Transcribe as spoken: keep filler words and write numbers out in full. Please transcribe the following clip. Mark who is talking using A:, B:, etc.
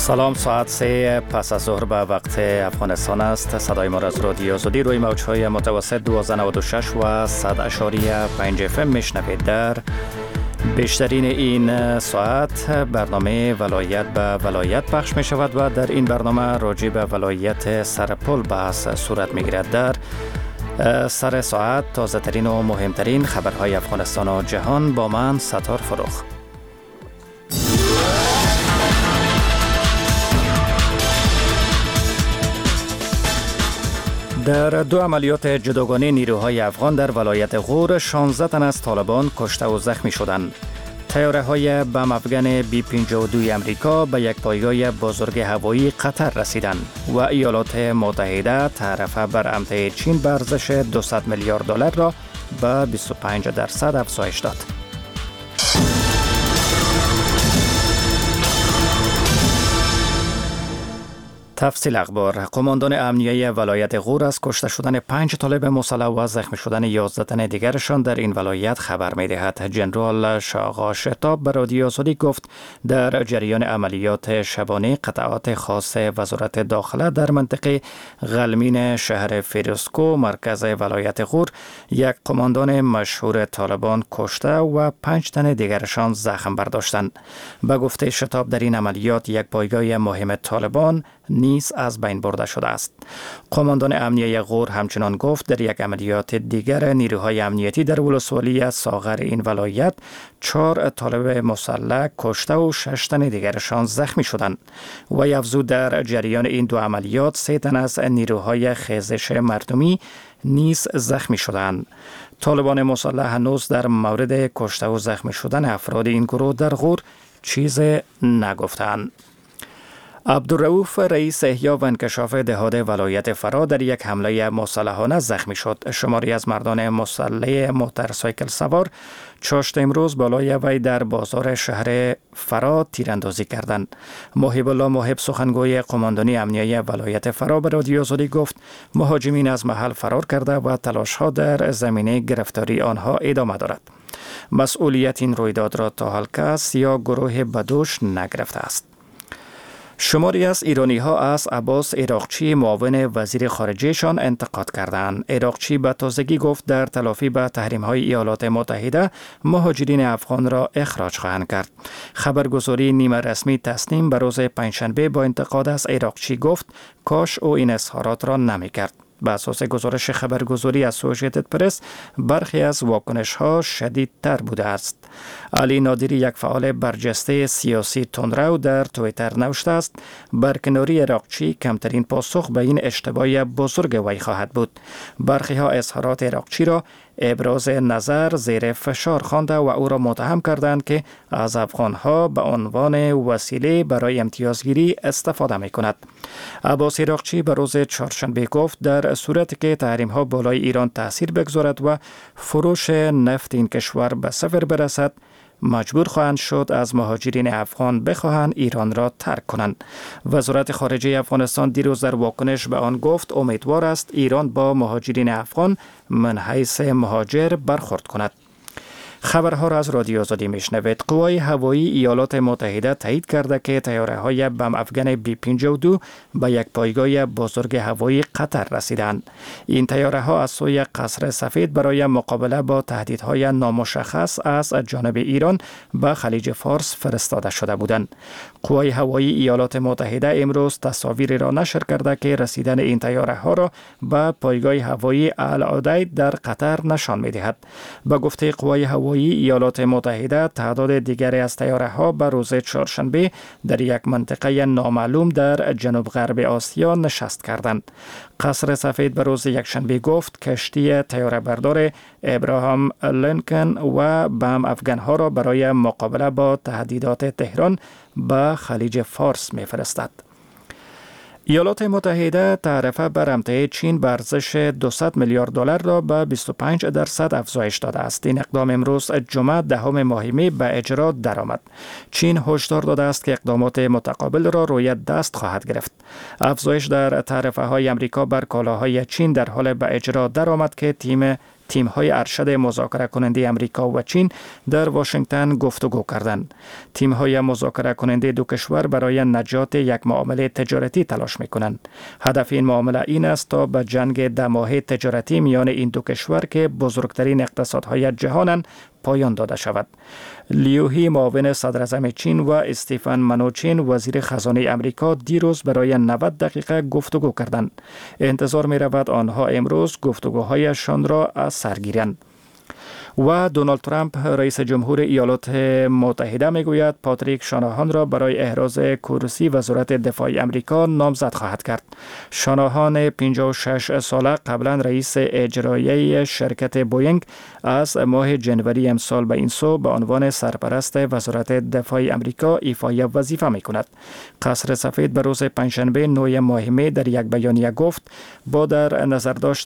A: سلام، ساعت سه پس از ظهر به وقت افغانستان است. صدای ما از رادیو آزادی روی موج‌های متوسط دویست و نود و شش و صد اشاری پنج اف ام میشنوید. در بیشترین این ساعت برنامه ولایت به ولایت پخش می شود و در این برنامه راجع به ولایت سرپل بحث صورت می گیرد. در سر ساعت تازه ترین و مهمترین خبرهای افغانستان و جهان با من ستار فروخ. در دو عملیات جداگانه نیروهای افغان در ولایت غور شانزده تن از طالبان کشته و زخمی شدند. طیاره های بم افغان بی پنجاه و دو امریکا به یک پایگاه بزرگ هوایی قطر رسیدند و ایالات متحده طرفه بر امضای چین به ارزش دویست میلیارد دلار را به بیست و پنج درصد افزایش داد. تفصیل اخبار. قماندان امنیه ولایت غور از کشته شدن پنج طالب مسلح و زخمی شدن یازده تن دیگرشان در این ولایت خبر می دهد. جنرال شاغا شتاب به رادیو آزادی گفت در جریان عملیات شبانه قطعات خاص وزارت داخله در منطقه غلمین شهر فیروزکو مرکز ولایت غور یک قماندان مشهور طالبان کشته و پنج تن دیگرشان زخم برداشتند. به گفته شتاب در این عملیات یک پایگاه مهم طالبان نیز از بین برده شده است. قماندان امنیه غور همچنان گفت در یک عملیات دیگر نیروهای امنیتی در ولسوالی ساغر این ولایت چهار طالب مسلح کشته و شش تن دیگرشان زخمی شدند و افزود در جریان این دو عملیات سه تن از نیروهای خیزش مردمی نیز زخمی شدند. طالبان مسلح هنوز در مورد کشته و زخمی شدن افراد این گروه در غور چیز نگفتند. عبدالرؤوف رئیس احیا و انکشاف دهات ولایت فرا در یک حمله مسلحانه زخمی شد. شماری از مردان مسلح موتورسایکل سوار چاشت امروز بالای وی در بازار شهر فرا تیراندازی کردند. محب الله محب سخنگوی قماندانی امنیه ولایت فرا به رادیو آزادی گفت مهاجمین از محل فرار کرده و تلاش‌ها در زمینه گرفتاری آنها ادامه دارد. مسئولیت این رویداد را تا حال کس یا گروه بدوش نگرفته است. شماری از ایرانی ها از عباس عراقچی معاون وزیر خارجهشان انتقاد کردند. عراقچی به تازگی گفت در تلافی به تحریم های ایالات متحده مهاجرین افغان را اخراج خواهند کرد. خبرگزاری نیمه رسمی تصنیم به روز پنجشنبه با انتقاد از عراقچی گفت کاش او این اظهارات را نمی کرد. به اساس گزارش خبرگزاری اسوسییتد پرس برخی از واکنش ها شدیدتر بوده است. علی نادری یک فعال برجسته سیاسی تندرو در توییتر نوشته است برکناری عراقچی کمترین پاسخ به این اشتباه بزرگ وی خواهد بود. برخی ها اظهارات عراقچی را ابراز نظر زیر فشار خوانده و او را متهم کردند که از افغانها به عنوان وسیله برای امتیازگیری استفاده می کند. عباس عراقچی به روز چهارشنبه گفت در صورتی که تحریم ها بالای ایران تاثیر بگذارد و فروش نفت این کشور به صفر برسد مجبور خواهند شد از مهاجرین افغان بخواهند ایران را ترک کنند. وزارت خارجه افغانستان دیروز در واکنش به آن گفت امیدوار است ایران با مهاجرین افغان من حیث مهاجر برخورد کند. خبرها را از رادیو آزادی میشنوید. قوای هوایی ایالات متحده تایید کرده که طیاره های بم افغان بی پنجاه و دو به یک پایگاه بزرگ هوایی قطر رسیدند. این طیاره ها از سوی قصر سفید برای مقابله با تهدیدهای نامشخص از جانب ایران به خلیج فارس فرستاده شده بودند. قوای هوایی ایالات متحده امروز تصاویری را نشر کرده که رسیدن این طیاره ها را به پایگاه هوایی العدید در قطر نشان می‌دهد. به گفته قوای هوایی ایالات متحده تعداد دیگری از طیاره ها به روز چهارشنبه در یک منطقه نامعلوم در جنوب غرب آسیا نشست کردند. قصر سفید به روز یکشنبه گفت کشتی طیاره بردار ابراهام لینکن و بم افغان ها را برای مقابله با تهدیدات تهران به خلیج فارس می‌فرستد. ایالات متحده تعرفه بر امضای چین به ارزش دویست میلیارد دلار را به بیست و پنج درصد افزایش داده است. این اقدام امروز جمعه دهم ماه می به اجرا درآمد. چین هشدار داده است که اقدامات متقابل را روی دست خواهد گرفت. افزایش در تعرفه های امریکا بر کالاهای چین در حال به اجرا درآمد که تیم تیم‌های ارشد مذاکره کننده امریکا و چین در واشنگتن گفتگو کردند. تیم‌های مذاکره کننده دو کشور برای نجات یک معامله تجارتی تلاش می‌کنند. هدف این معامله این است تا به جنگ ده ماهه تجارتی میان این دو کشور که بزرگترین اقتصادهای جهانند پایان داده شود. لیوهی معاون صدر اعظم چین و استیفن منوچین وزیر خزانه امریکا دیروز برای نود دقیقه گفتگو کردند. انتظار می رود آنها امروز گفتگوهایشان را از سر گیرند. و دونالد ترامپ رئیس جمهور ایالات متحده میگوید پاتریک شاناهان را برای احراز کرسی وزارت دفاع امریکا نامزد خواهد کرد. شاناهان پنجاه و شش ساله قبلا رئیس اجرایی شرکت بوینگ از ماه جنوری امسال به این سو به عنوان سرپرست وزارت دفاع امریکا ایفای وظیفه میکند. قصر سفید به روز پنجشنبه نه ماه می در یک بیانیه گفت با در نظر داشت